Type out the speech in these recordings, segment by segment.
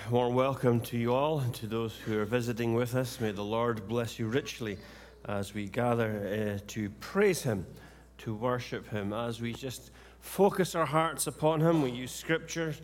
warm welcome to you all and to those who are visiting with us. May the Lord bless you richly as we gather to praise Him, to worship Him. As we just focus our hearts upon Him, we use Scripture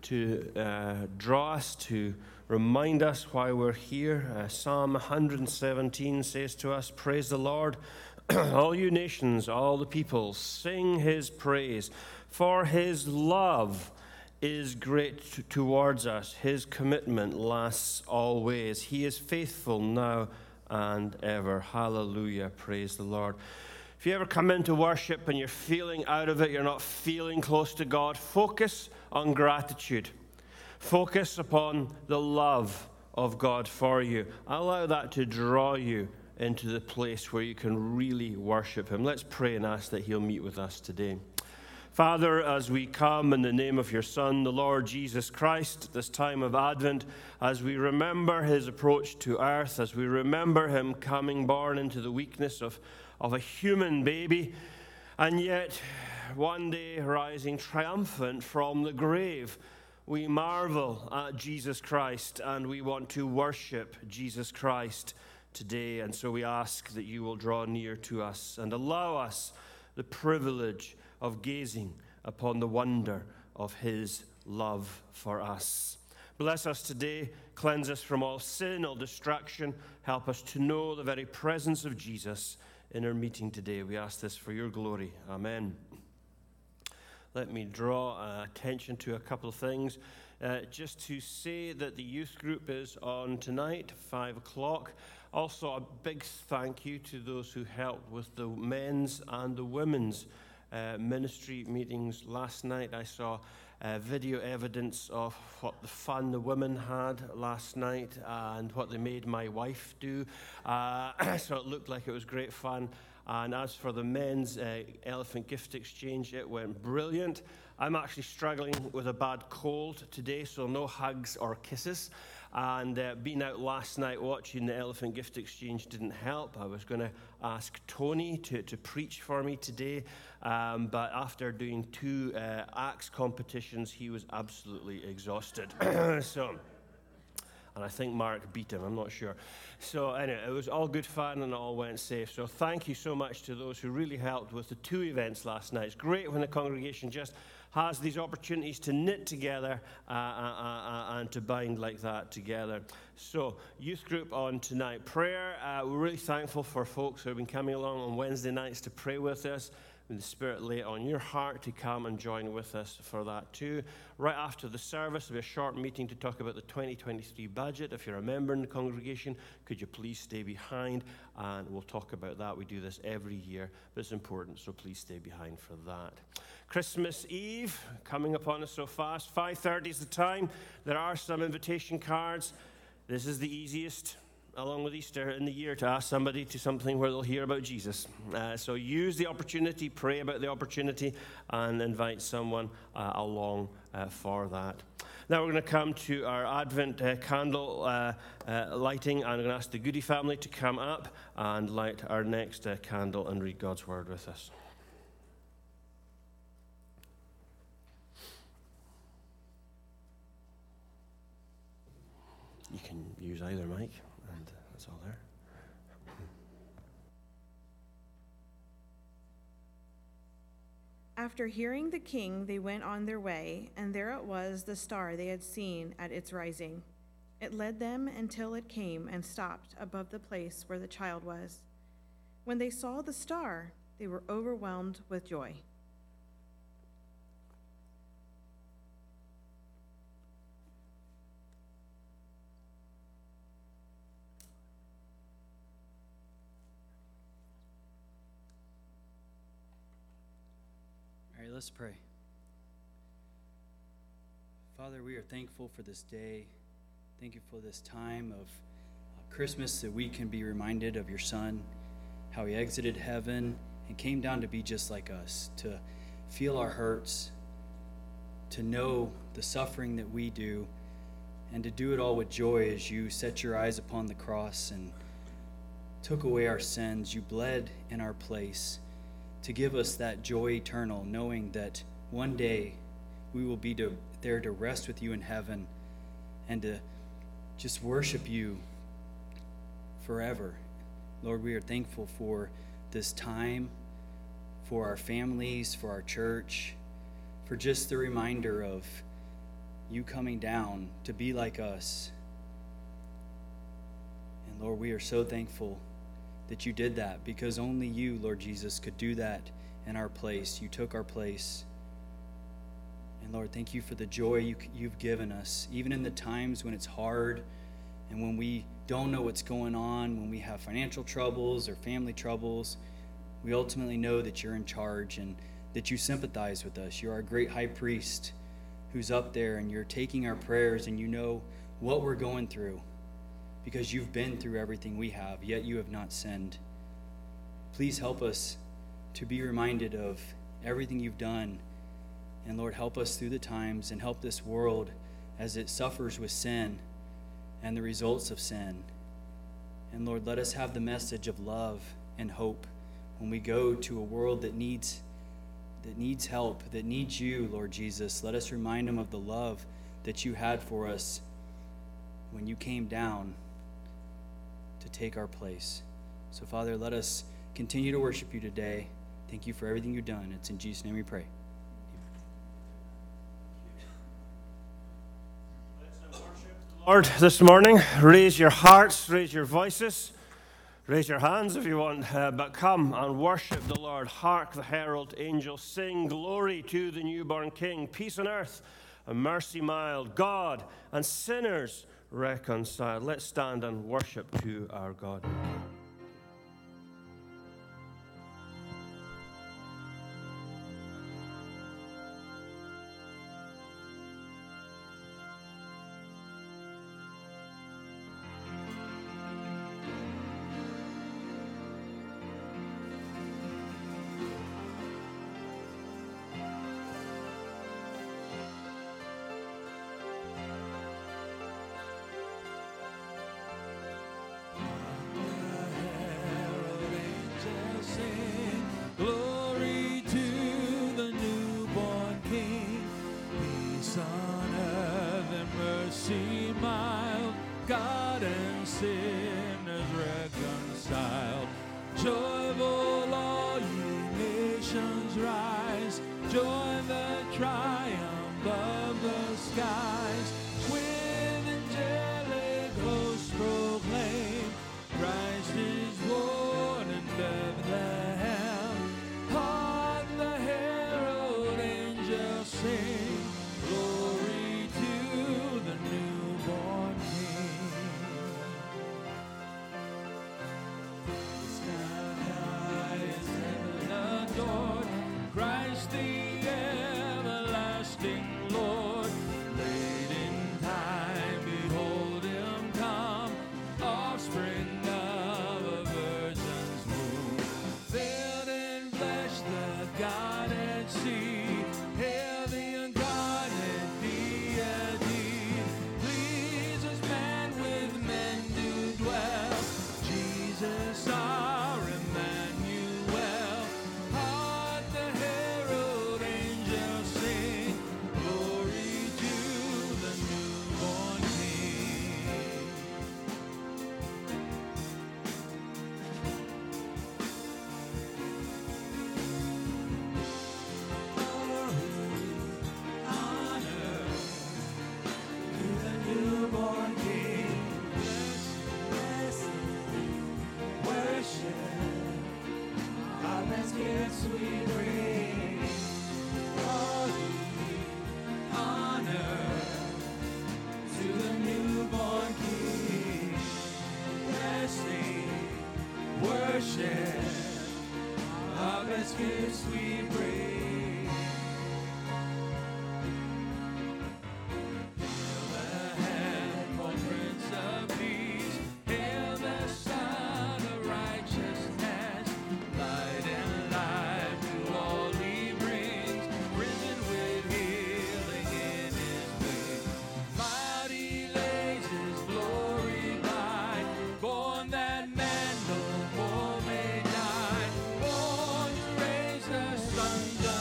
to draw us, to remind us why we're here. Psalm 117 says to us, "Praise the Lord, all you nations, all the peoples, sing His praise, for His love is great towards us. His commitment lasts always. He is faithful now and ever." Hallelujah. Praise the Lord. If you ever come into worship and you're feeling out of it, you're not feeling close to God, focus on gratitude. Focus upon the love of God for you. Allow that to draw you into the place where you can really worship Him. Let's pray and ask that He'll meet with us today. Father, as we come in the name of your Son, the Lord Jesus Christ, this time of Advent, as we remember His approach to earth, as we remember Him coming born into the weakness of a human baby, and yet one day rising triumphant from the grave, we marvel at Jesus Christ and we want to worship Jesus Christ today. And so we ask that you will draw near to us and allow us the privilege of gazing upon the wonder of His love for us. Bless us today, cleanse us from all sin, all distraction, help us to know the very presence of Jesus in our meeting today. We ask this for your glory. Amen. Let me draw attention to a couple of things. Just to say that the youth group is on tonight, 5 o'clock. Also, a big thank you to those who helped with the men's and the women's ministry meetings last night. I saw video evidence of what the fun the women had last night and what they made my wife do. So it looked like it was great fun. And as for the men's elephant gift exchange, it went brilliant. I'm actually struggling with a bad cold today, so no hugs or kisses. And being out last night watching the elephant gift exchange didn't help. I was going to ask Tony to preach for me today, but after doing 2 axe competitions, he was absolutely exhausted. And I think Mark beat him, I'm not sure. So anyway, it was all good fun and it all went safe. So thank you so much to those who really helped with the 2 events last night. It's great when the congregation just has these opportunities to knit together and to bind like that together. So, youth group on tonight. Prayer, we're really thankful for folks who have been coming along on Wednesday nights to pray with us. When the Spirit lay it on your heart to come and join with us for that too. Right after the service, there'll be a short meeting to talk about the 2023 budget. If you're a member in the congregation, could you please stay behind? And we'll talk about that. We do this every year, but it's important, so please stay behind for that. Christmas Eve, coming upon us so fast. 5:30 is the time. There are some invitation cards. This is the easiest, along with Easter, in the year to ask somebody to something where they'll hear about Jesus. So use the opportunity, pray about the opportunity, and invite someone along for that. Now we're going to come to our Advent candle lighting, and I'm going to ask the Goody family to come up and light our next candle and read God's Word with us. You can use either mic, and that's all there. After hearing the king, they went on their way, and there it was, the star they had seen at its rising. It led them until it came and stopped above the place where the child was. When they saw the star, they were overwhelmed with joy. Let's pray. Father, we are thankful for this day. Thank you for this time of Christmas that we can be reminded of your Son, how he exited heaven and came down to be just like us, to feel our hurts, to know the suffering that we do, and to do it all with joy as you set your eyes upon the cross and took away our sins. You bled in our place to give us that joy eternal, knowing that one day we will be there to rest with you in heaven and to just worship you forever. Lord, we are thankful for this time, for our families, for our church, for just the reminder of you coming down to be like us. And Lord, we are so thankful that you did that, because only you, Lord Jesus, could do that in our place. You took our place. And Lord, thank you for the joy you've given us, even in the times when it's hard and when we don't know what's going on, when we have financial troubles or family troubles. We ultimately know that you're in charge and that you sympathize with us. You're our great high priest who's up there, and you're taking our prayers, and you know what we're going through because you've been through everything we have, yet you have not sinned. Please help us to be reminded of everything you've done. And Lord, help us through the times, and help this world as it suffers with sin and the results of sin. And Lord, let us have the message of love and hope when we go to a world that needs help, that needs you, Lord Jesus. Let us remind them of the love that you had for us when you came down to take our place. So, Father, let us continue to worship you today. Thank you for everything you've done. It's in Jesus' name we pray. Lord, this morning, raise your hearts, raise your voices, raise your hands if you want, but come and worship the Lord. Hark the herald angels sing, glory to the newborn King, peace on earth and mercy mild, God and sinners reconciled. Let's stand and worship to our God. Sons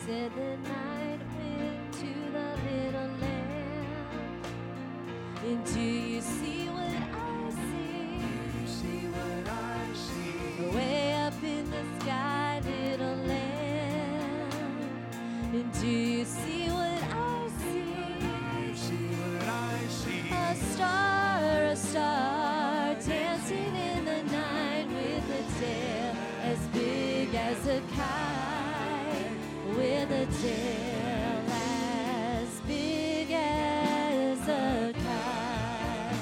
Said the night wind to the little lamb. And do you see what I see? Do you see what I see? Way up in the sky, little lamb. And do you see what I see? Do you see what I see? A star dancing in the night with a tail as big as a kite, with a tail as big as a kite.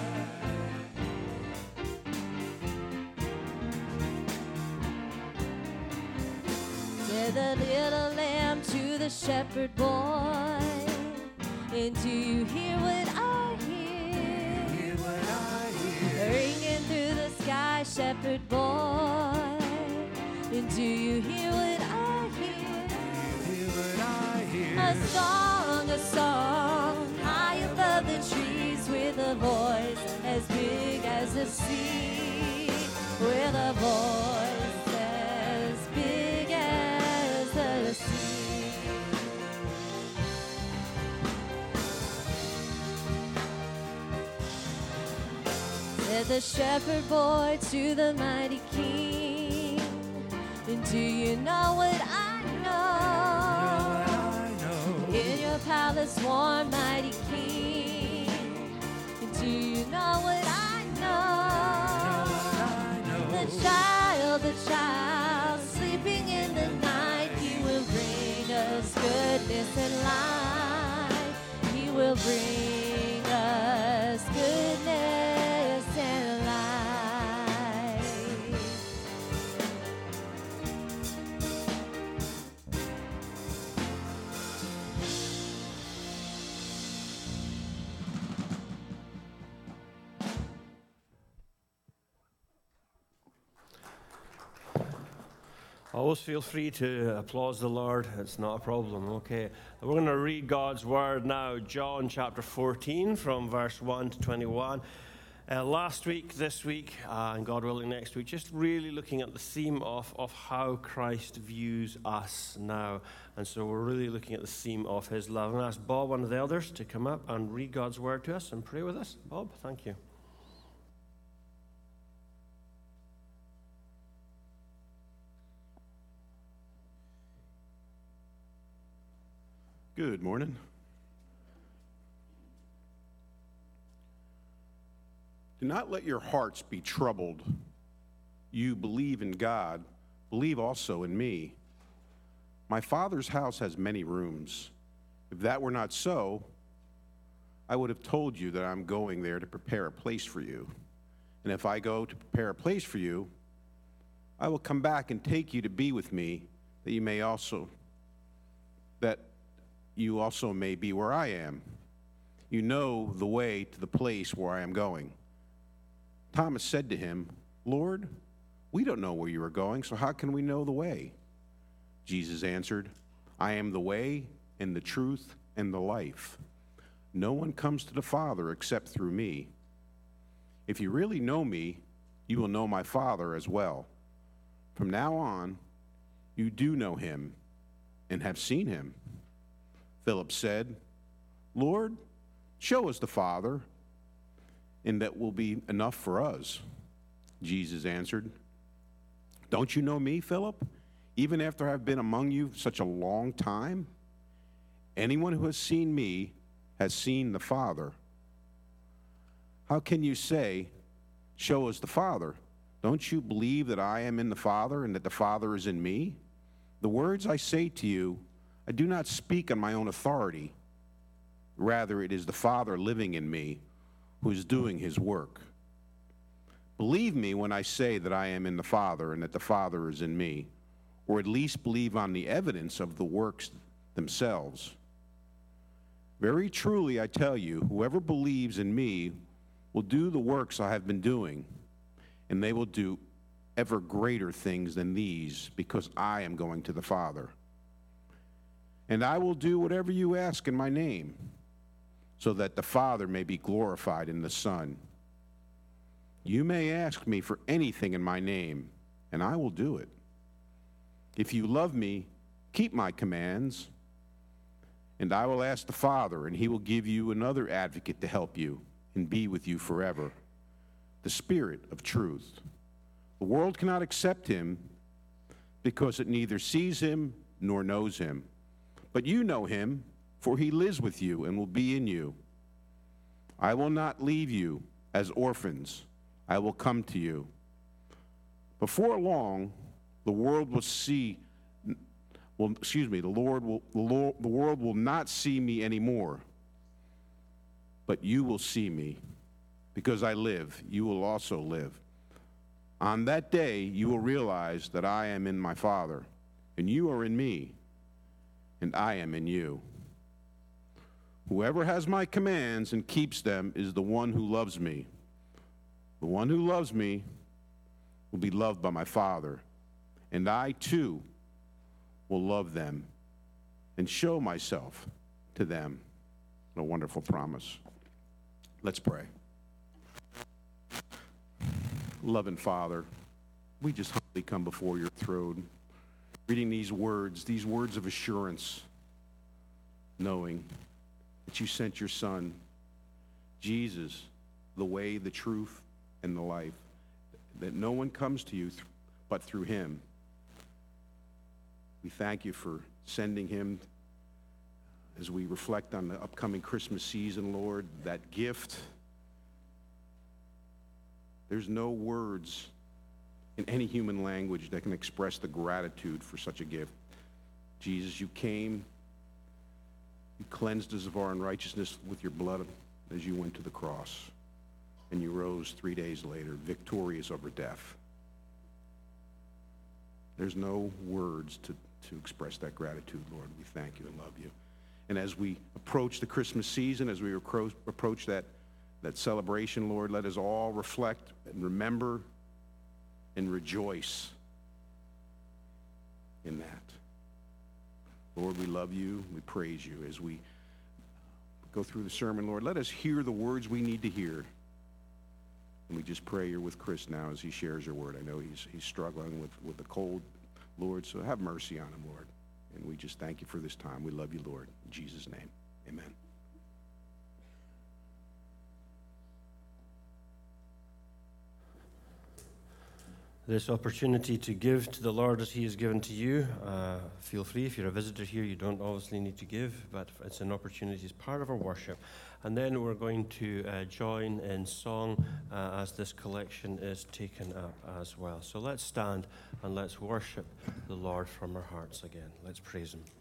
Said the little lamb to the shepherd boy, and do you hear what I hear? Hear what I hear? Ringing through the sky, shepherd boy. And do you hear what I hear? Hear what I hear? A song, high above the trees, with a voice as big as the sea, with a voice as big as the sea. Said the shepherd boy to the mighty king, and do you know what I know? In your palace warm, mighty king, and do you know what I know? The child, sleeping in the night, he will bring us goodness and life. He will bring us goodness and life. Always feel free to applaud the Lord. It's not a problem, okay? We're going to read God's Word now, John chapter 14, from verse 1 to 21. Last week, this week, and God willing next week, just really looking at the theme of how Christ views us now. And so we're really looking at the theme of his love. I'm going to ask Bob, one of the elders, to come up and read God's Word to us and pray with us. Bob, thank you. Good morning. Do not let your hearts be troubled. You believe in God, believe also in me. My Father's house has many rooms. If that were not so, I would have told you that I'm going there to prepare a place for you. And if I go to prepare a place for you, I will come back and take you to be with me, that you also may be where I am. You know the way to the place where I am going. Thomas said to him, Lord, we don't know where you are going, so how can we know the way? Jesus answered, I am the way and the truth and the life. No one comes to the Father except through me. If you really know me, you will know my Father as well. From now on, you do know him and have seen him. Philip said, Lord, show us the Father, and that will be enough for us. Jesus answered, don't you know me, Philip, even after I've been among you such a long time? Anyone who has seen me has seen the Father. How can you say, show us the Father? Don't you believe that I am in the Father and that the Father is in me? The words I say to you, I do not speak on my own authority. Rather, it is the Father living in me who is doing his work. Believe me when I say that I am in the Father and that the Father is in me, or at least believe on the evidence of the works themselves. Very truly, I tell you, whoever believes in me will do the works I have been doing, and they will do ever greater things than these, because I am going to the Father. And I will do whatever you ask in my name, so that the Father may be glorified in the Son. You may ask me for anything in my name, and I will do it. If you love me, Keep my commands, and I will ask the Father, and he will give you another advocate to help you and be with you forever, the Spirit of truth. The world cannot accept him because it neither sees him nor knows him. But you know him, for he lives with you and will be in you. I will not leave you as orphans. I will come to you. Before long, the world will see, the world will not see me anymore. But you will see me. Because I live, you will also live. On that day, you will realize that I am in my Father, and you are in me, and I am in you. Whoever has my commands and keeps them is the one who loves me. The one who loves me will be loved by my Father, and I too will love them and show myself to them. What a wonderful promise. Let's pray. Loving Father, we just humbly come before your throne, reading these words of assurance, knowing that you sent your Son, Jesus, the way, the truth, and the life, that no one comes to you but through him. We thank you for sending him as we reflect on the upcoming Christmas season, Lord, that gift. There's no words in any human language that can express the gratitude for such a gift. Jesus, you came, you cleansed us of our unrighteousness with your blood as you went to the cross, and you rose 3 days later, victorious over death. There's no words to express that gratitude, Lord. We thank you and love you. And as we approach the Christmas season, as we approach that celebration, Lord, let us all reflect and remember and rejoice in that. Lord, we love you. We praise you. As we go through the sermon, Lord, let us hear the words we need to hear. And we just pray you're with Chris now as he shares your word. I know he's struggling with the cold, Lord, so have mercy on him, Lord. And we just thank you for this time. We love you, Lord. In Jesus' name, amen. This opportunity to give to the Lord as he has given to you. Feel free. If you're a visitor here, you don't obviously need to give, but it's an opportunity as part of our worship. And then we're going to join in song as this collection is taken up as well. So let's stand and let's worship the Lord from our hearts again. Let's praise him.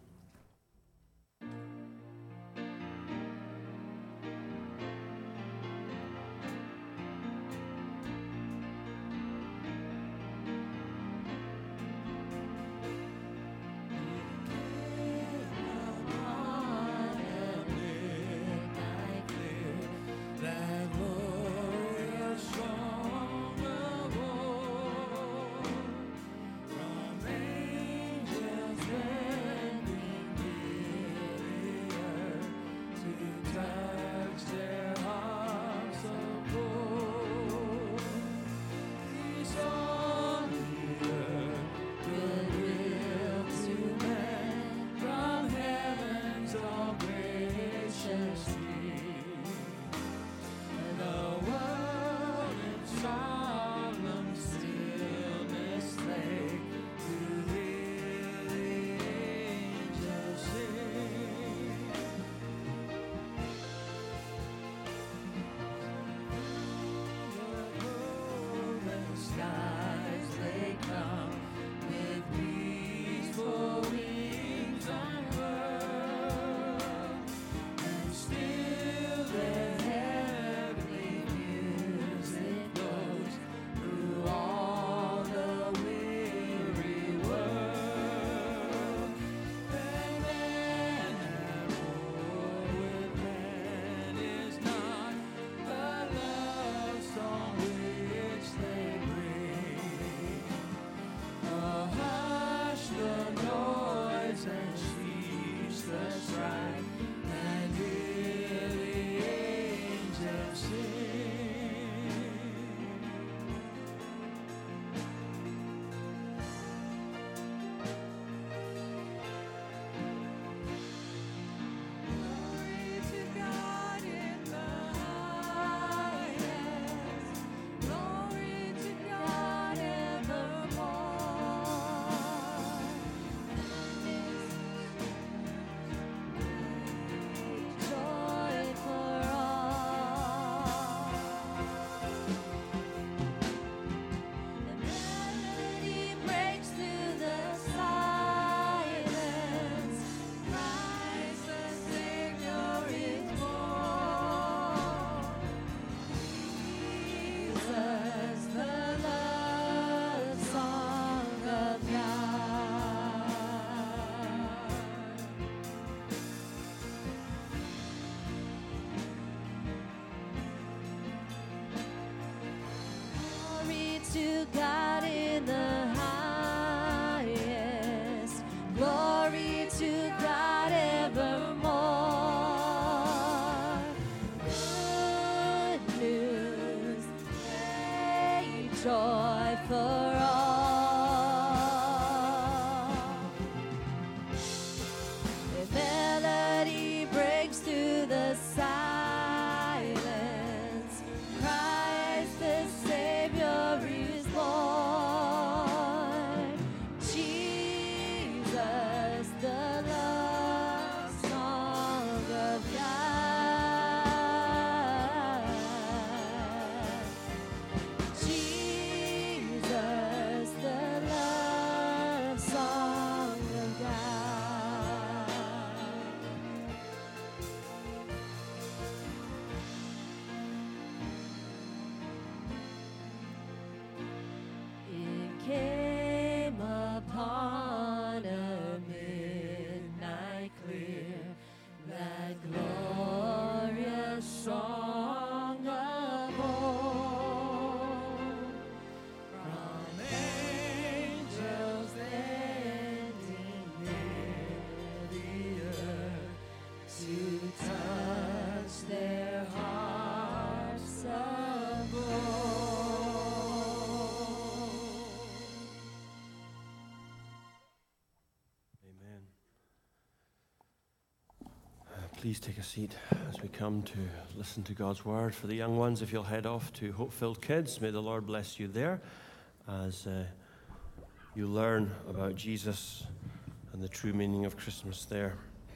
Please take a seat as we come to listen to God's word. For the young ones, if you'll head off to Hope-Filled Kids, may the Lord bless you there as you learn about Jesus and the true meaning of Christmas there.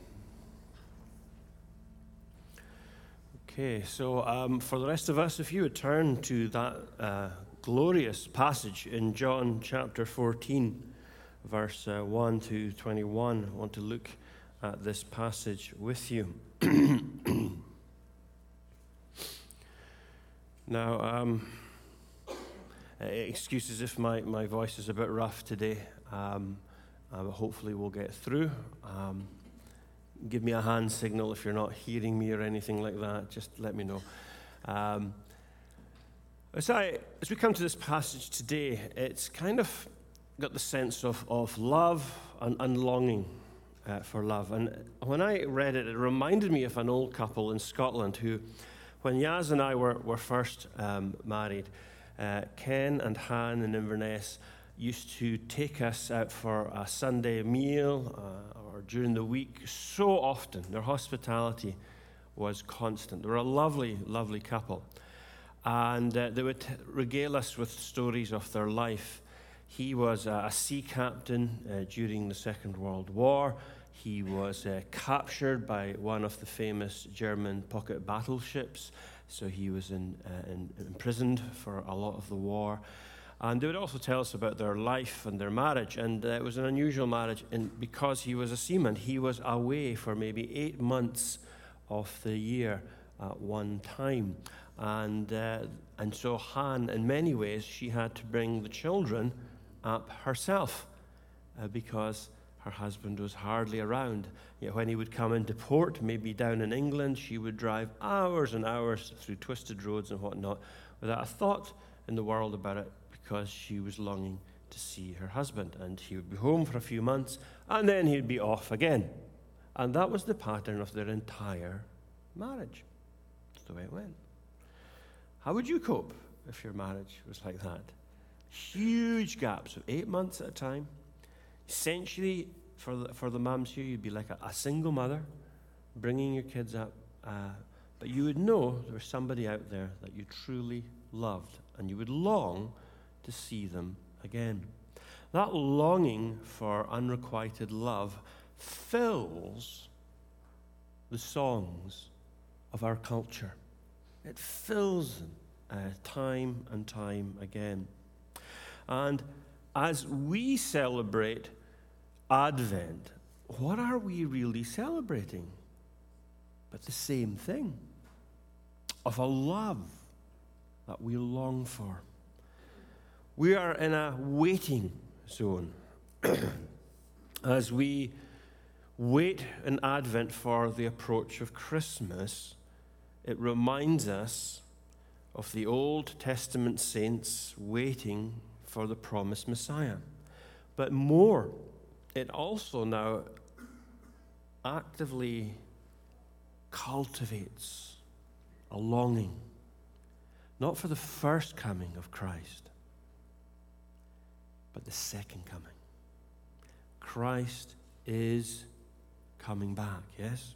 Okay, so for the rest of us, if you would turn to that glorious passage in John chapter 14, verse 1 to 21, I want to look at this passage with you. Now, excuses if my voice is a bit rough today. Hopefully we'll get through. Give me a hand signal if you're not hearing me or anything like that. Just let me know. As we come to this passage today, it's kind of got the sense of love and longing for love. And when I read it, it reminded me of an old couple in Scotland who, when Yaz and I were first married, Ken and Han in Inverness used to take us out for a Sunday meal or during the week so often. Their hospitality was constant. They were a lovely, lovely couple. And they would regale us with stories of their life. He was a sea captain during the Second World War. He was captured by one of the famous German pocket battleships, so he was imprisoned for a lot of the war. And they would also tell us about their life and their marriage, and it was an unusual marriage because he was a seaman. He was away for maybe 8 months of the year at one time. And so Han, in many ways, she had to bring the children up herself because her husband was hardly around. Yet when he would come into port, maybe down in England, she would drive hours and hours through twisted roads and whatnot without a thought in the world about it because she was longing to see her husband. And he would be home for a few months and then he'd be off again. And that was the pattern of their entire marriage. That's the way it went. How would you cope if your marriage was like that? Huge gaps of 8 months at a time. Essentially, for the mums here, you'd be like a single mother bringing your kids up. But you would know there was somebody out there that you truly loved, and you would long to see them again. That longing for unrequited love fills the songs of our culture. It fills them time and time again. And as we celebrate Advent, what are we really celebrating? But the same thing, of a love that we long for. We are in a waiting zone as we wait in Advent for the approach of Christmas. It reminds us of the Old Testament saints waiting for the promised Messiah. But more, it also now actively cultivates a longing, not for the first coming of Christ, but the second coming. Christ is coming back, yes?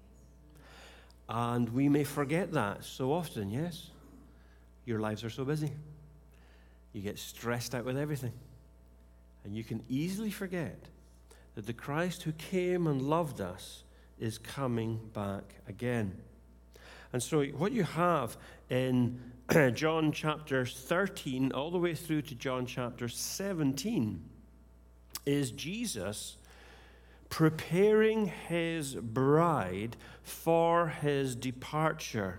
And we may forget that so often, yes? Your lives are so busy. You get stressed out with everything. And you can easily forget that the Christ who came and loved us is coming back again. And so what you have in John chapter 13 all the way through to John chapter 17 is Jesus preparing his bride for his departure.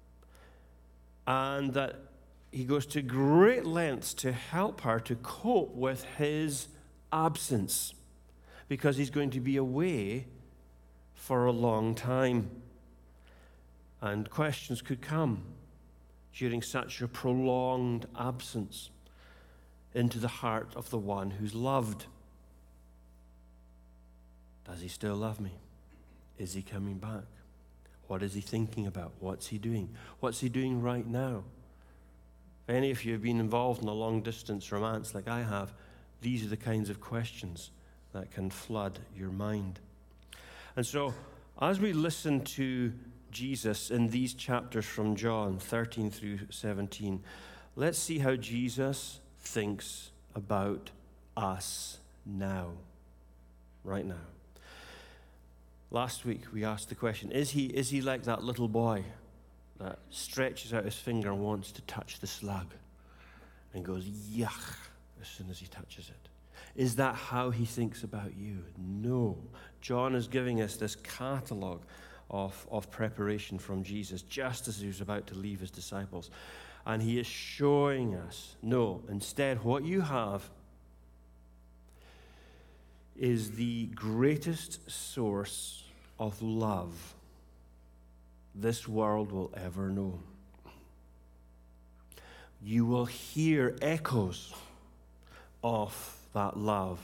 And that he goes to great lengths to help her to cope with his absence, because he's going to be away for a long time. And questions could come during such a prolonged absence into the heart of the one who's loved. Does he still love me? Is he coming back? What is he thinking about? What's he doing? What's he doing right now? If any of you have been involved in a long-distance romance like I have, these are the kinds of questions that can flood your mind. And so as we listen to Jesus in these chapters from John 13 through 17, let's see how Jesus thinks about us now, right now. Last week we asked the question, is he like that little boy that stretches out his finger and wants to touch the slug and goes, yuck, as soon as he touches it? Is that how he thinks about you? No. John is giving us this catalog of preparation from Jesus just as he was about to leave his disciples. And he is showing us, no, instead what you have is the greatest source of love this world will ever know. You will hear echoes of that love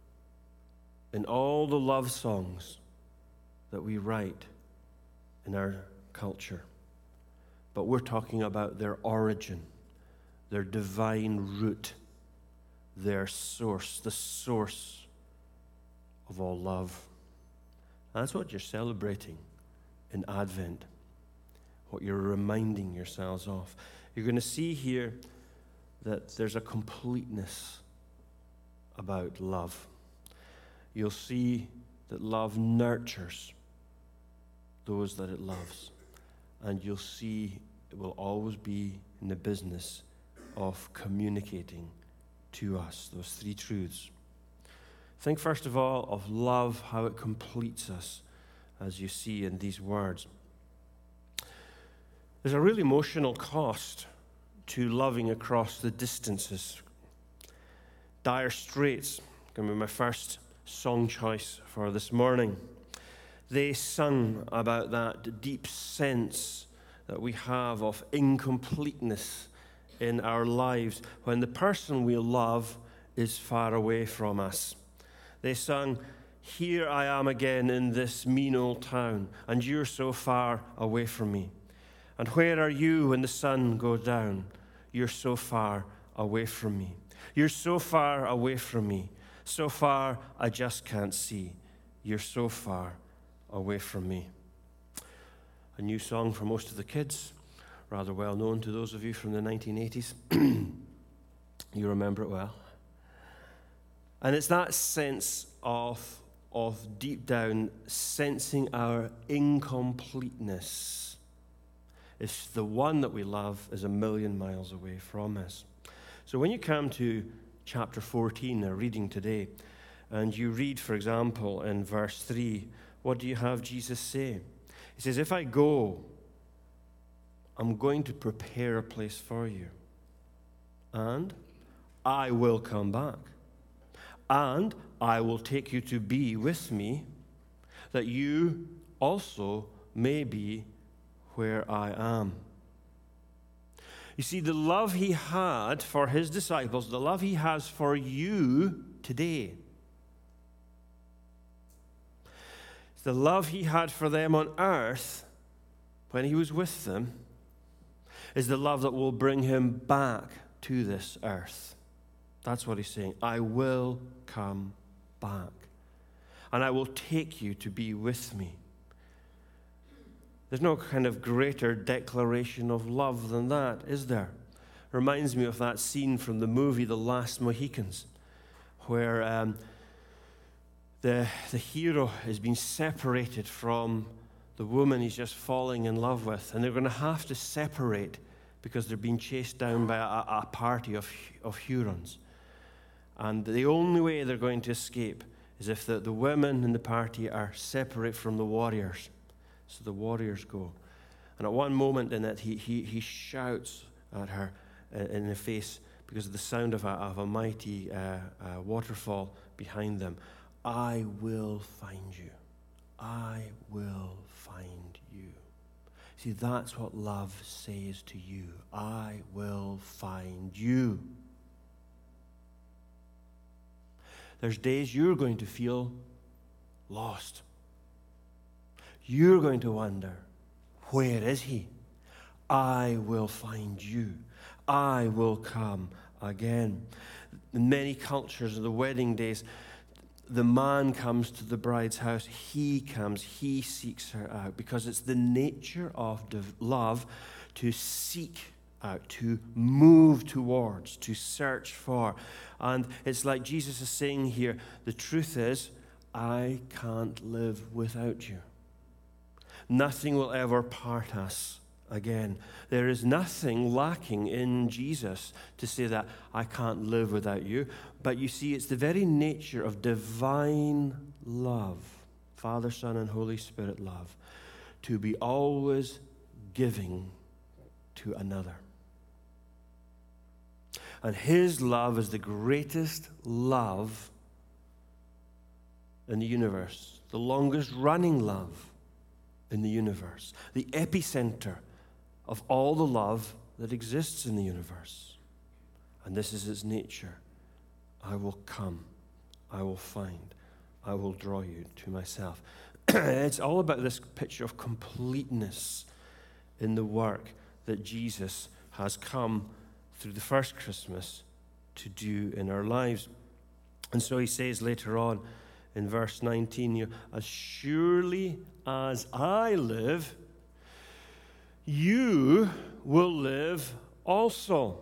in all the love songs that we write in our culture. But we're talking about their origin, their divine root, their source, the source of all love. And that's what you're celebrating in Advent, what you're reminding yourselves of. You're going to see here that there's a completeness about love. You'll see that love nurtures those that it loves. And you'll see it will always be in the business of communicating to us those three truths. Think first of all of love, how it completes us, as you see in these words. There's a real emotional cost to loving across the distances. Dire Straits, going to be my first song choice for this morning. They sung about that deep sense that we have of incompleteness in our lives when the person we love is far away from us. They sung, "Here I am again in this mean old town, and you're so far away from me. And where are you when the sun goes down? You're so far away from me. You're so far away from me. So far I just can't see. You're so far away from me." A new song for most of the kids, rather well known to those of you from the 1980s. You remember it well. And it's that sense of deep down sensing our incompleteness. If the one that we love is a million miles away from us. So when you come to chapter 14, our reading today, and you read, for example, in verse 3, what do you have Jesus say? He says, "If I go, I'm going to prepare a place for you, and I will come back. And I will take you to be with me, that you also may be where I am." You see, the love he had for his disciples, the love he has for you today, the love he had for them on earth when he was with them, is the love that will bring him back to this earth. That's what he's saying. I will come back, and I will take you to be with me. There's no kind of greater declaration of love than that, is there? Reminds me of that scene from the movie The Last Mohicans, where the hero is being separated from the woman he's just falling in love with, and they're going to have to separate because they're being chased down by a party of Hurons. And the only way they're going to escape is if the women in the party are separate from the warriors. So the warriors go. And at one moment in it, he shouts at her in the face because of the sound of a mighty waterfall behind them. "I will find you. I will find you." See, that's what love says to you. I will find you. There's days you're going to feel lost. You're going to wonder, where is he? I will find you. I will come again. In many cultures, the wedding days, the man comes to the bride's house, he comes, he seeks her out, because it's the nature of love to seek out, to move towards, to search for. And it's like Jesus is saying here, the truth is, I can't live without you. Nothing will ever part us again. There is nothing lacking in Jesus to say that I can't live without you. But you see, it's the very nature of divine love, Father, Son, and Holy Spirit love, to be always giving to another. And his love is the greatest love in the universe, the longest running love in the universe, the epicenter of all the love that exists in the universe. And this is its nature. I will come, I will find, I will draw you to myself. It's all about this picture of completeness in the work that Jesus has come through the first Christmas to do in our lives. And so he says later on in verse 19, as surely as I live, you will live also.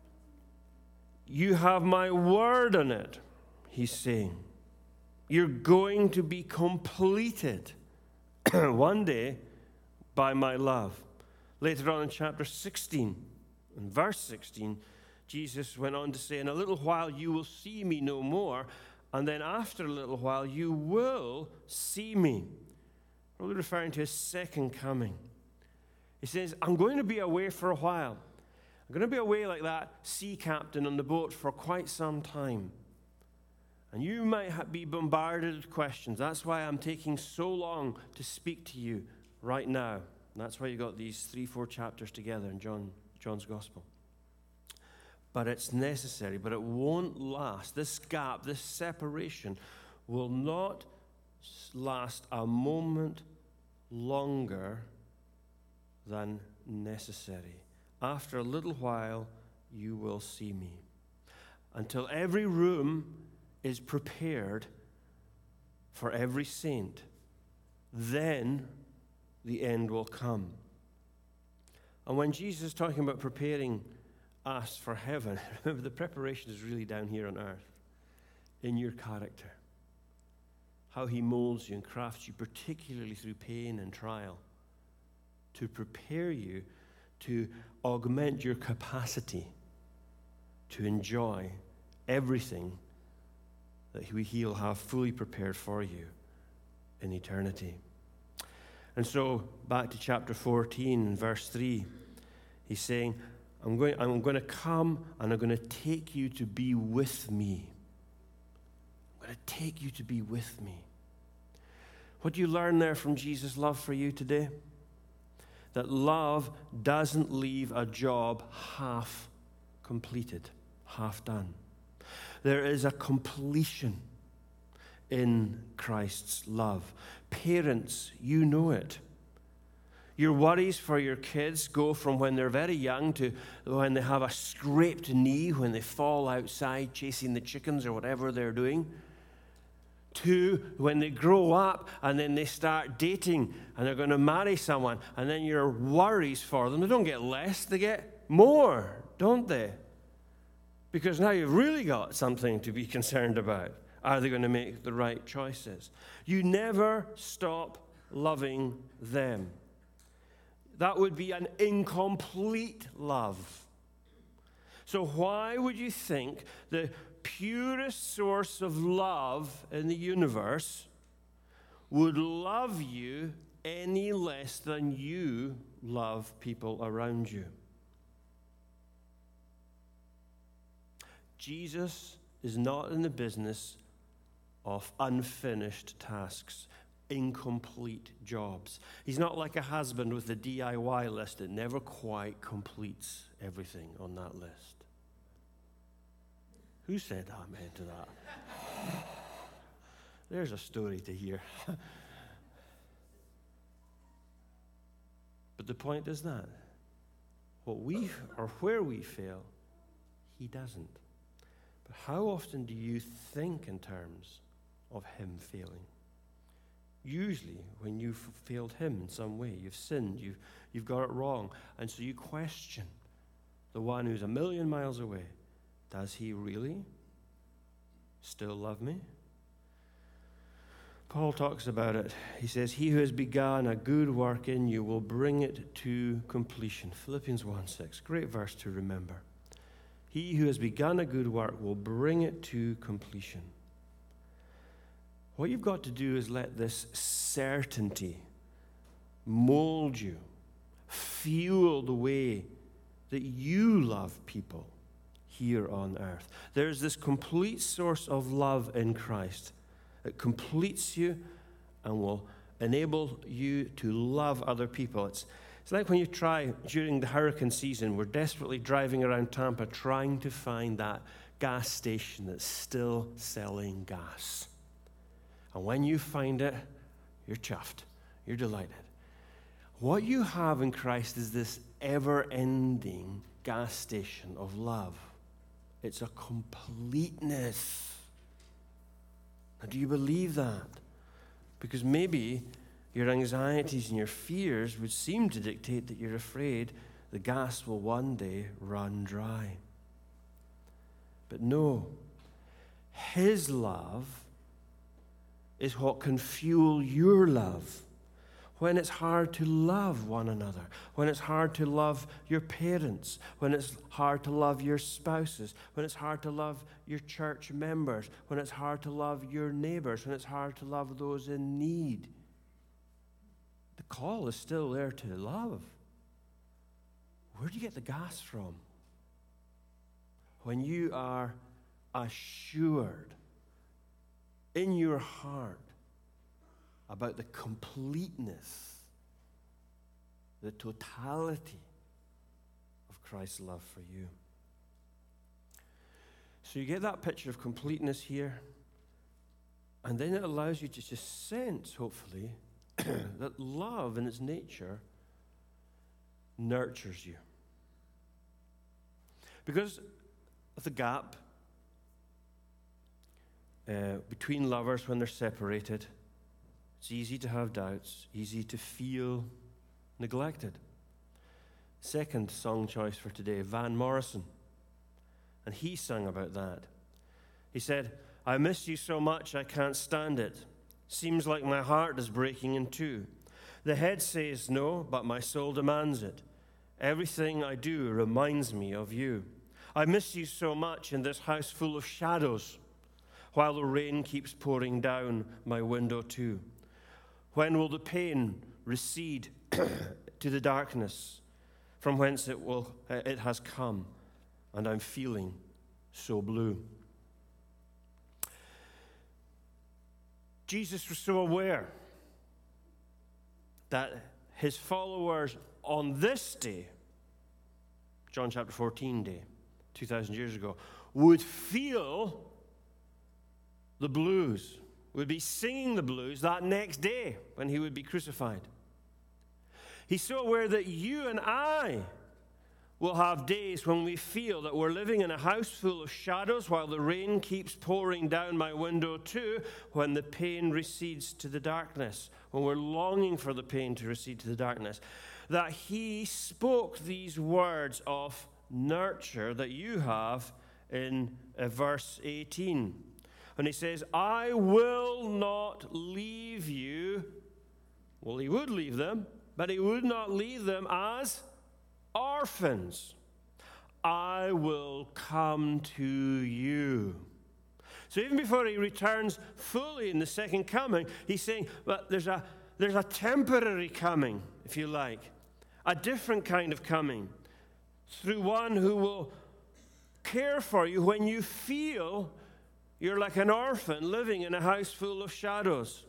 You have my word on it, he's saying. You're going to be completed one day by my love. Later on in chapter 16, in verse 16, Jesus went on to say, in a little while you will see me no more, and then after a little while you will see me. Probably referring to his second coming. He says, I'm going to be away for a while. I'm going to be away like that sea captain on the boat for quite some time. And you might be bombarded with questions. That's why I'm taking so long to speak to you right now. And that's why you got these 3-4 chapters together in John's Gospel. But it's necessary, but it won't last. This gap, this separation will not last a moment longer than necessary. After a little while, you will see me. Until every room is prepared for every saint, then the end will come. And when Jesus is talking about preparing us for heaven, remember the preparation is really down here on earth, in your character. How he molds you and crafts you, particularly through pain and trial, to prepare you to augment your capacity to enjoy everything that he'll have fully prepared for you in eternity. And so, back to chapter 14, verse 3, he's saying, I'm going to come and I'm going to take you to be with me. I'm going to take you to be with me. What do you learn there from Jesus' love for you today? That love doesn't leave a job half completed, half done. There is a completion in Christ's love. Parents, you know it. Your worries for your kids go from when they're very young to when they have a scraped knee, when they fall outside chasing the chickens or whatever they're doing, to when they grow up and then they start dating and they're going to marry someone, and then your worries for them, they don't get less, they get more, don't they? Because now you've really got something to be concerned about. Are they going to make the right choices? You never stop loving them. That would be an incomplete love. So why would you think the purest source of love in the universe would love you any less than you love people around you? Jesus is not in the business of unfinished tasks, incomplete jobs. He's not like a husband with a DIY list that never quite completes everything on that list. Who said amen to that? There's a story to hear. But the point is that where we fail, he doesn't. But how often do you think in terms of him failing. Usually, when you've failed him in some way, you've sinned, you've got it wrong, and so you question the one who's 1,000,000 miles away. Does he really still love me? Paul talks about it. He says, he who has begun a good work in you will bring it to completion. Philippians 1:6, great verse to remember. He who has begun a good work will bring it to completion. What you've got to do is let this certainty mold you, fuel the way that you love people here on earth. There's this complete source of love in Christ. It completes you and will enable you to love other people. It's like when you try during the hurricane season, we're desperately driving around Tampa trying to find that gas station that's still selling gas. And when you find it, you're chuffed. You're delighted. What you have in Christ is this ever-ending gas station of love. It's a completeness. Now, do you believe that? Because maybe your anxieties and your fears would seem to dictate that you're afraid the gas will one day run dry. But no, his love is what can fuel your love. When it's hard to love one another, when it's hard to love your parents, when it's hard to love your spouses, when it's hard to love your church members, when it's hard to love your neighbors, when it's hard to love those in need, the call is still there to love. Where do you get the gas from? When you are assured in your heart about the completeness, the totality of Christ's love for you. So you get that picture of completeness here, and then it allows you to just sense, hopefully, that love in its nature nurtures you. Because of the gap between lovers when they're separated, it's easy to have doubts, easy to feel neglected. Second song choice for today, Van Morrison. And he sang about that. He said, I miss you so much I can't stand it. Seems like my heart is breaking in two. The head says no, but my soul demands it. Everything I do reminds me of you. I miss you so much in this house full of shadows, while the rain keeps pouring down my window too. When will the pain recede to the darkness from whence it has come, and I'm feeling so blue? Jesus was so aware that his followers on this day, John chapter 14 day, 2,000 years ago, would feel the blues, would be singing the blues that next day when he would be crucified. He's so aware that you and I will have days when we feel that we're living in a house full of shadows while the rain keeps pouring down my window too, when the pain recedes to the darkness, when we're longing for the pain to recede to the darkness. That he spoke these words of nurture that you have in verse 18. And he says, I will not leave you. Well, he would leave them, but he would not leave them as orphans. I will come to you. So even before he returns fully in the second coming, he's saying, but there's a temporary coming, if you like, a different kind of coming, through one who will care for you when you feel you're like an orphan living in a house full of shadows.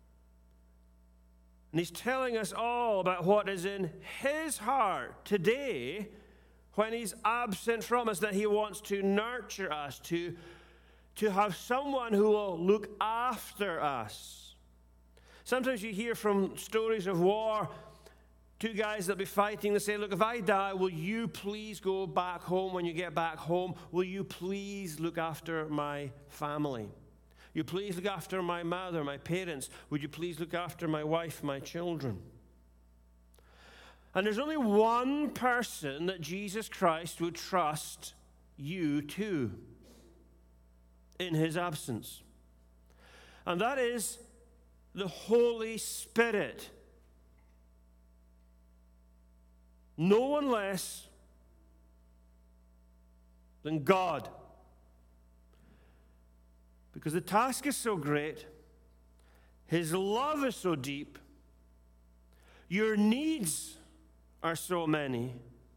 And he's telling us all about what is in his heart today when he's absent from us, that he wants to nurture us, to have someone who will look after us. Sometimes you hear from stories of war, two guys that'll be fighting, they say, look, if I die, will you please go back home when you get back home? Will you please look after my family? You please look after my mother, my parents. Would you please look after my wife, my children? And there's only one person that Jesus Christ would trust you to in his absence. And that is the Holy Spirit. No one less than God. Because the task is so great, his love is so deep, your needs are so many,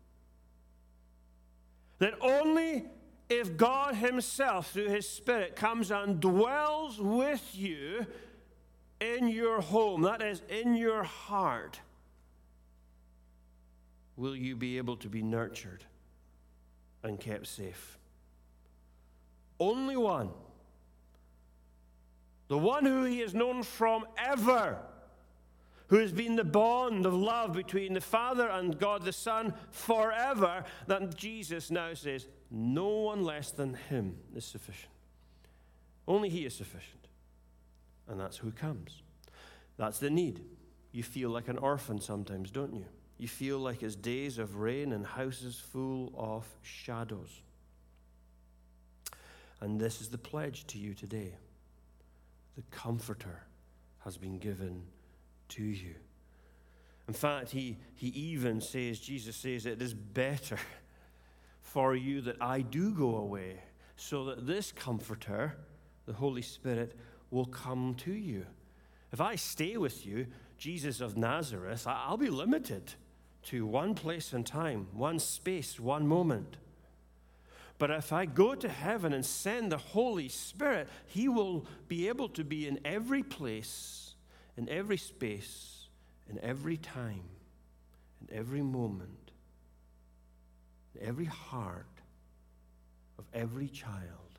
that only if God himself, through his Spirit, comes and dwells with you in your home, that is, in your heart, will you be able to be nurtured and kept safe. Only one. The one who he has known from ever, who has been the bond of love between the Father and God the Son forever, that Jesus now says, no one less than him is sufficient. Only he is sufficient. And that's who comes. That's the need. You feel like an orphan sometimes, don't you? You feel like it's days of rain and houses full of shadows. And this is the pledge to you today. The Comforter has been given to you. In fact, he even says, Jesus says, it is better for you that I do go away, so that this Comforter, the Holy Spirit, will come to you. If I stay with you, Jesus of Nazareth, I'll be limited to one place and time, one space, one moment. But if I go to heaven and send the Holy Spirit, he will be able to be in every place, in every space, in every time, in every moment, in every heart of every child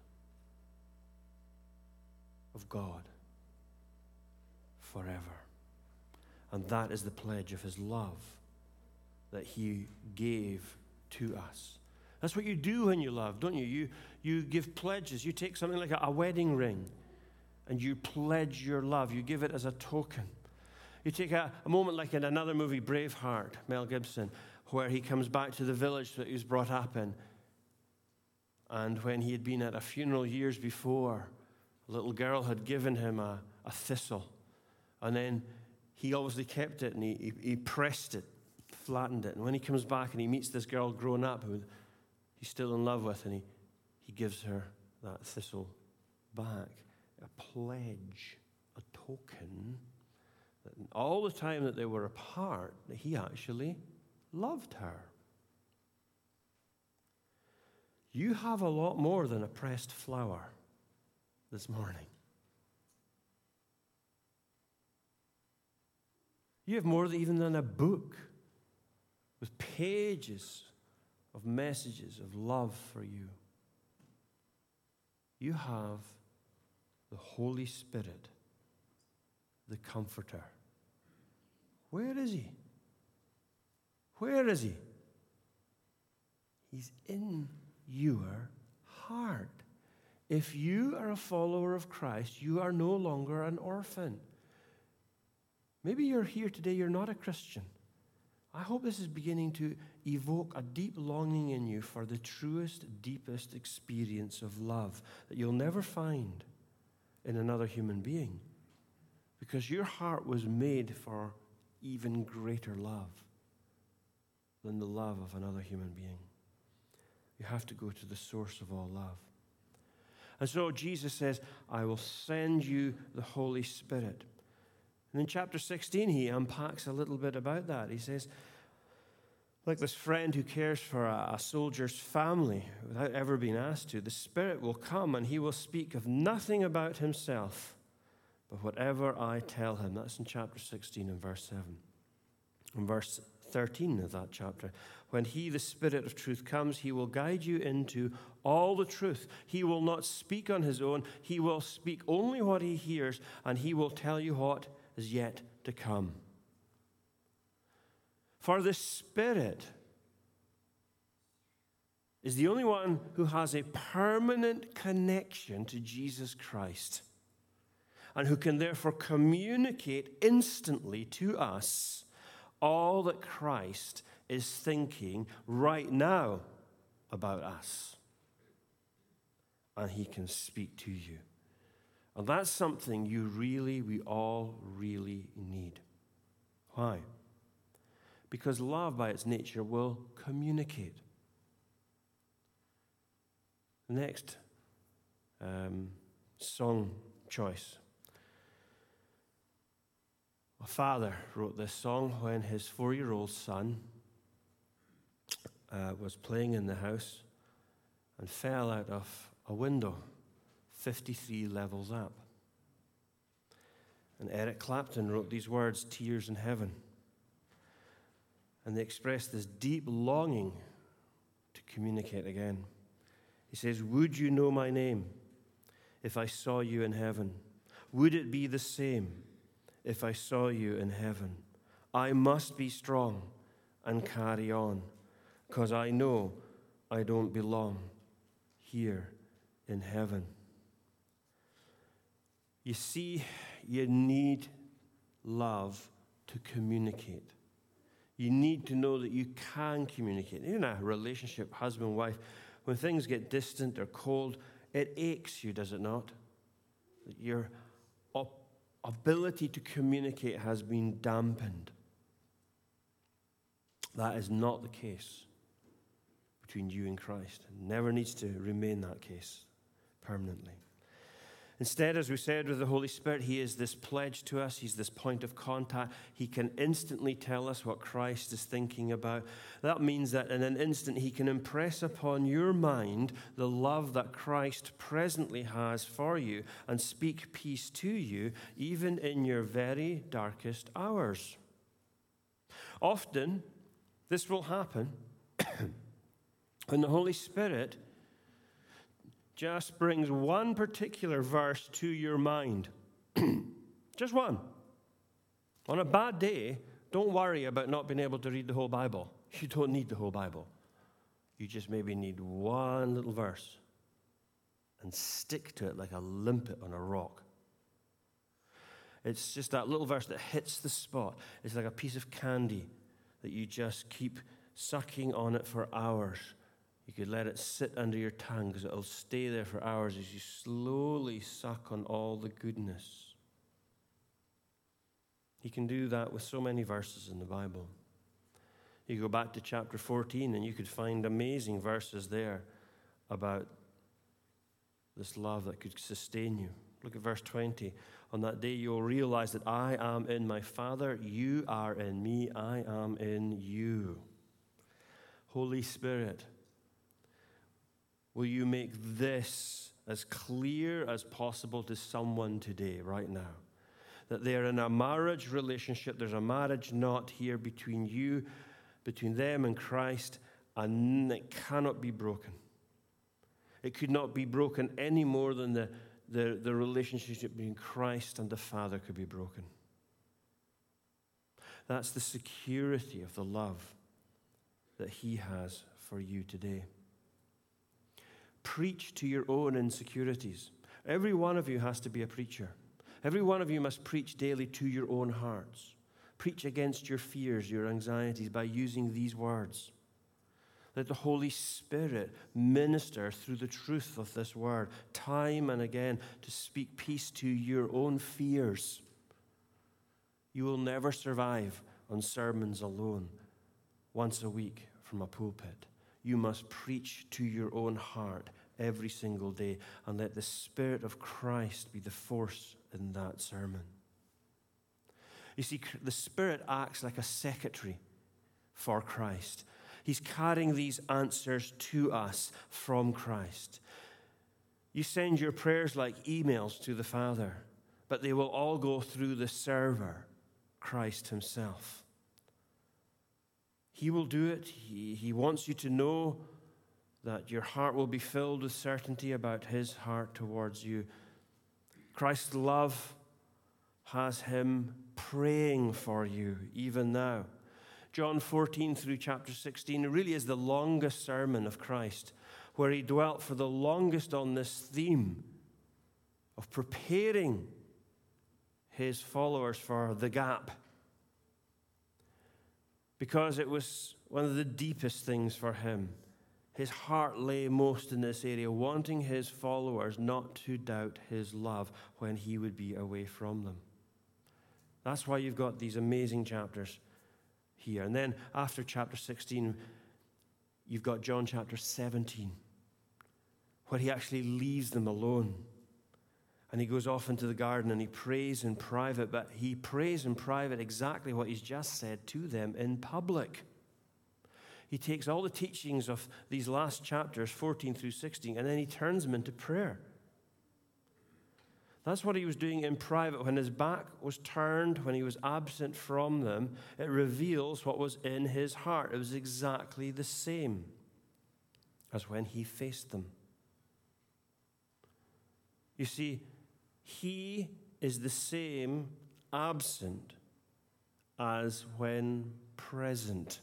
of God forever. And that is the pledge of his love that he gave to us. That's what you do when you love, don't you? You give pledges. You take something like a wedding ring and you pledge your love. You give it as a token. You take a moment like in another movie, Braveheart, Mel Gibson, where he comes back to the village that he was brought up in. And when he had been at a funeral years before, a little girl had given him a thistle. And then he obviously kept it and he pressed it, flattened it. And when he comes back and he meets this girl grown up who he's still in love with, and he gives her that thistle back. A pledge, a token, that all the time that they were apart, that he actually loved her. You have a lot more than a pressed flower this morning. You have more even than a book with pages of messages of love for you. You have the Holy Spirit, the Comforter. Where is he? Where is he? He's in your heart. If you are a follower of Christ, you are no longer an orphan. Maybe you're here today, you're not a Christian. I hope this is beginning to evoke a deep longing in you for the truest, deepest experience of love that you'll never find in another human being, because your heart was made for even greater love than the love of another human being. You have to go to the source of all love. And so Jesus says, I will send you the Holy Spirit. And in chapter 16, he unpacks a little bit about that. He says, like this friend who cares for a soldier's family without ever being asked to, the Spirit will come and he will speak of nothing about himself, but whatever I tell him. That's in chapter 16 and verse 7. In verse 13 of that chapter, when he, the Spirit of truth, comes, he will guide you into all the truth. He will not speak on his own. He will speak only what he hears, and he will tell you what is yet to come. For the Spirit is the only one who has a permanent connection to Jesus Christ. and who can therefore communicate instantly to us all that Christ is thinking right now about us. And he can speak to you. And that's something we all really need. Why? Because love by its nature will communicate. The next song choice. A father wrote this song when his 4-year-old son was playing in the house and fell out of a window 53 levels up. And Eric Clapton wrote these words, "Tears in Heaven." And they express this deep longing to communicate again. He says, "Would you know my name if I saw you in heaven? Would it be the same if I saw you in heaven? I must be strong and carry on, 'cause I know I don't belong here in heaven." You see, you need love to communicate. You need to know that you can communicate. In a relationship, husband, wife, when things get distant or cold, it aches you, does it not? That your ability to communicate has been dampened. That is not the case between you and Christ. It never needs to remain that case permanently. Instead, as we said with the Holy Spirit, he is this pledge to us. He's this point of contact. He can instantly tell us what Christ is thinking about. That means that in an instant, he can impress upon your mind the love that Christ presently has for you and speak peace to you, even in your very darkest hours. Often, this will happen when the Holy Spirit just brings one particular verse to your mind. Just one. On a bad day, don't worry about not being able to read the whole Bible. You don't need the whole Bible. You just maybe need one little verse and stick to it like a limpet on a rock. It's just that little verse that hits the spot. It's like a piece of candy that you just keep sucking on it for hours. You could let it sit under your tongue because it'll stay there for hours as you slowly suck on all the goodness. He can do that with so many verses in the Bible. You go back to chapter 14 and you could find amazing verses there about this love that could sustain you. Look at verse 20. On that day you will realize that I am in my Father, you are in me, I am in you. Holy Spirit, will you make this as clear as possible to someone today, right now? That they're in a marriage relationship, there's a marriage knot here between you, between them and Christ, and it cannot be broken. It could not be broken any more than the relationship between Christ and the Father could be broken. That's the security of the love that he has for you today. Preach to your own insecurities. Every one of you has to be a preacher. Every one of you must preach daily to your own hearts. Preach against your fears, your anxieties by using these words. Let the Holy Spirit minister through the truth of this word time and again to speak peace to your own fears. You will never survive on sermons alone once a week from a pulpit. You must preach to your own heart every single day and let the Spirit of Christ be the force in that sermon. You see, the Spirit acts like a secretary for Christ. He's carrying these answers to us from Christ. You send your prayers like emails to the Father, but they will all go through the server, Christ himself. He will do it. He wants you to know that your heart will be filled with certainty about his heart towards you. Christ's love has him praying for you even now. John 14 through chapter 16 really is the longest sermon of Christ, where he dwelt for the longest on this theme of preparing his followers for the gap, because it was one of the deepest things for him. His heart lay most in this area, wanting his followers not to doubt his love when he would be away from them. That's why you've got these amazing chapters here. And then after chapter 16, you've got John chapter 17, where he actually leaves them alone. And he goes off into the garden and he prays in private, but he prays in private exactly what he's just said to them in public. He takes all the teachings of these last chapters, 14 through 16, and then he turns them into prayer. That's what he was doing in private. When his back was turned, when he was absent from them, it reveals what was in his heart. It was exactly the same as when he faced them. You see, he is the same absent as when present.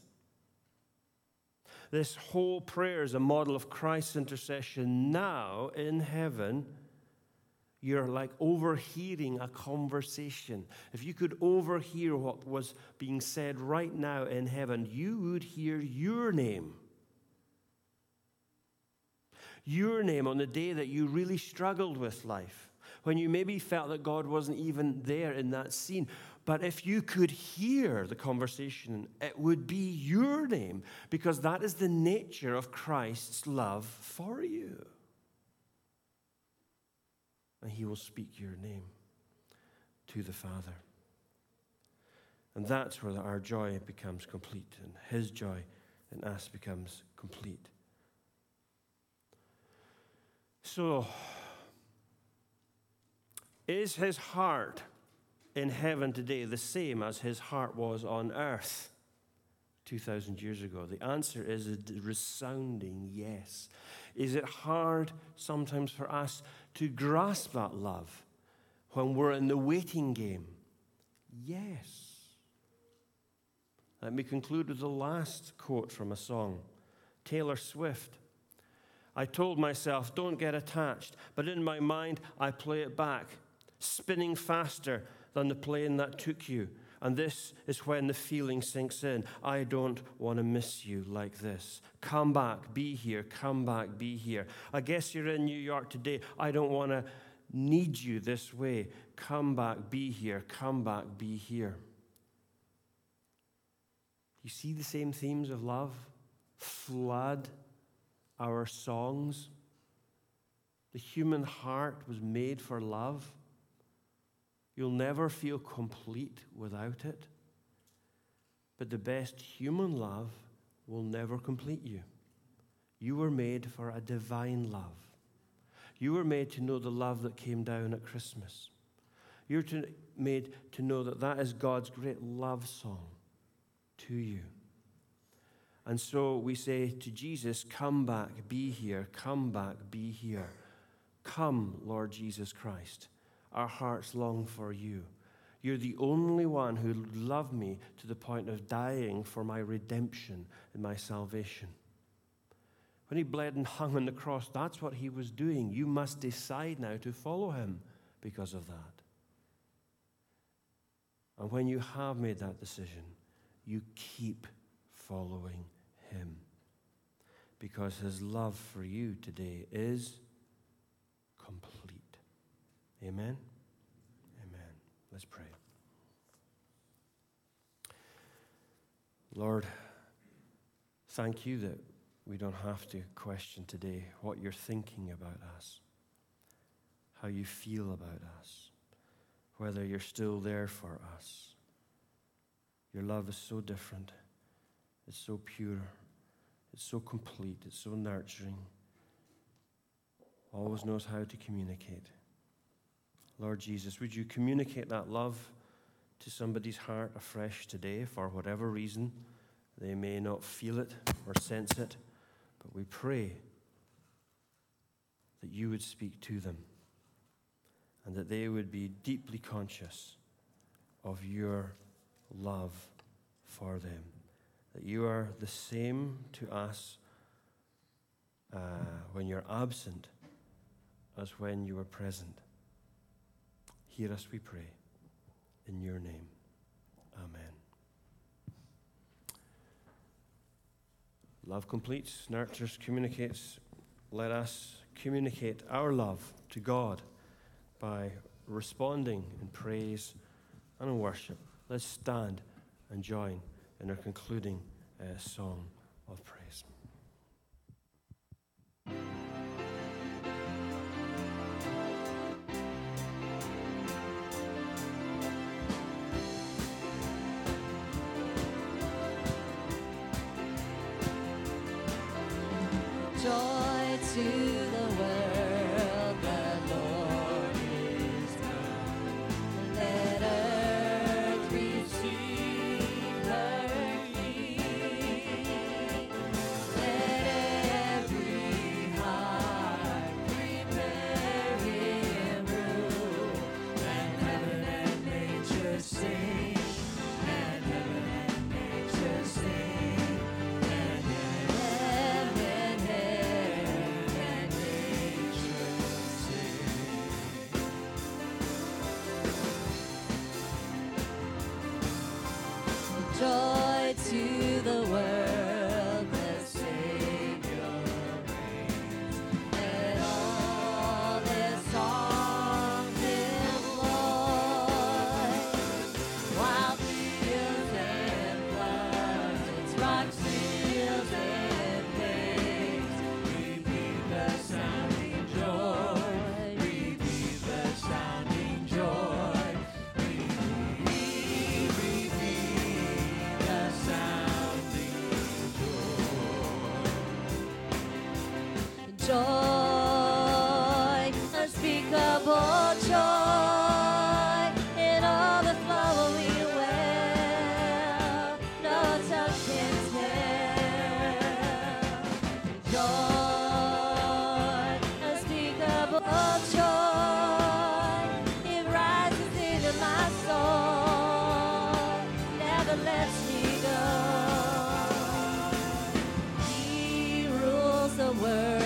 This whole prayer is a model of Christ's intercession now in heaven. You're like overhearing a conversation. If you could overhear what was being said right now in heaven, you would hear your name. Your name on the day that you really struggled with life, when you maybe felt that God wasn't even there in that scene. But if you could hear the conversation, it would be your name, because that is the nature of Christ's love for you. And he will speak your name to the Father. And that's where our joy becomes complete, and his joy in us becomes complete. So, is his heart in heaven today the same as his heart was on earth 2,000 years ago? The answer is a resounding yes. Is it hard sometimes for us to grasp that love when we're in the waiting game? Yes. Let me conclude with the last quote from a song. Taylor Swift. I told myself, don't get attached, but in my mind, I play it back, spinning faster than the plane that took you. And this is when the feeling sinks in. I don't want to miss you like this. Come back, be here. Come back, be here. I guess you're in New York today. I don't want to need you this way. Come back, be here. Come back, be here. You see the same themes of love flood our songs? The human heart was made for love. You'll never feel complete without it. But the best human love will never complete you. You were made for a divine love. You were made to know the love that came down at Christmas. You're made to know that that is God's great love song to you. And so we say to Jesus, come back, be here. Come back, be here. Come, Lord Jesus Christ. Our hearts long for you. You're the only one who loved me to the point of dying for my redemption and my salvation. When he bled and hung on the cross, that's what he was doing. You must decide now to follow him because of that. And when you have made that decision, you keep following him, because his love for you today is complete. Amen? Amen. Let's pray. Lord, thank you that we don't have to question today what you're thinking about us, how you feel about us, whether you're still there for us. Your love is so different. It's so pure. It's so complete. It's so nurturing. Always knows how to communicate. Lord Jesus, would you communicate that love to somebody's heart afresh today for whatever reason? They may not feel it or sense it, but we pray that you would speak to them and that they would be deeply conscious of your love for them, that you are the same to us when you're absent as when you are present. Hear us, we pray. in your name. Amen. Love completes, nurtures, communicates. Let us communicate our love to God by responding in praise and in worship. Let's stand and join in our concluding song of praise. Joy to the world, the Lord is come. Let earth receive her King. Let every heart prepare Him room. And heaven and nature sing, and heaven and nature sing, and heaven and joy to the world, the Savior reigns. Let all their songs employ, while fields and floods, rocks, hills and waves, repeat the sounding joy, repeat the sounding joy. Joy, unspeakable joy, in all the flowing well, no tongue can tell. Joy, unspeakable joy, it rises into my soul, never lets me go. He rules the world.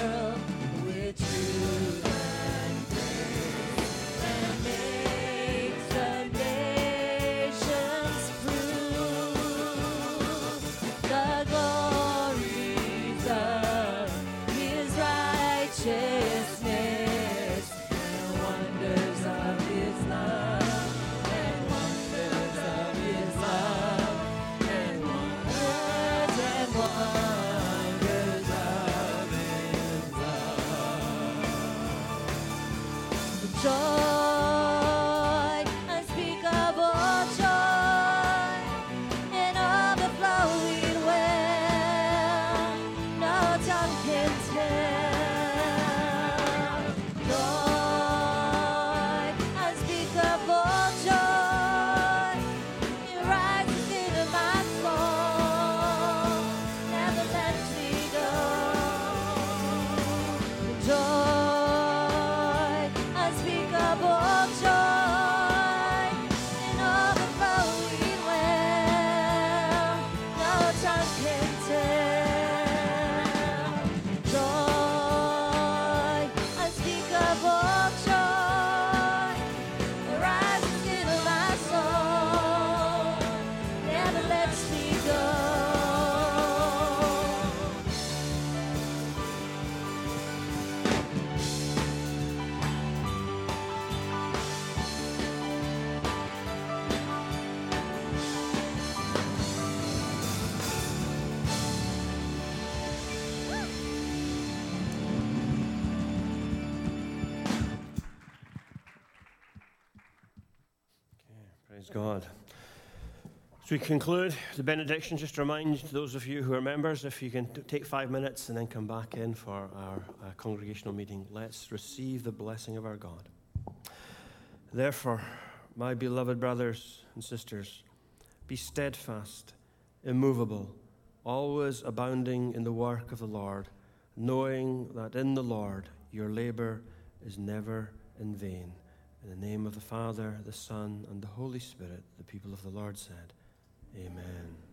Praise God. As we conclude the benediction, just remind those of you who are members, if you can take 5 minutes and then come back in for our congregational meeting. Let's receive the blessing of our God. Therefore, my beloved brothers and sisters, be steadfast, immovable, always abounding in the work of the Lord, knowing that in the Lord your labor is never in vain. In the name of the Father, the Son, and the Holy Spirit, the people of the Lord said, Amen.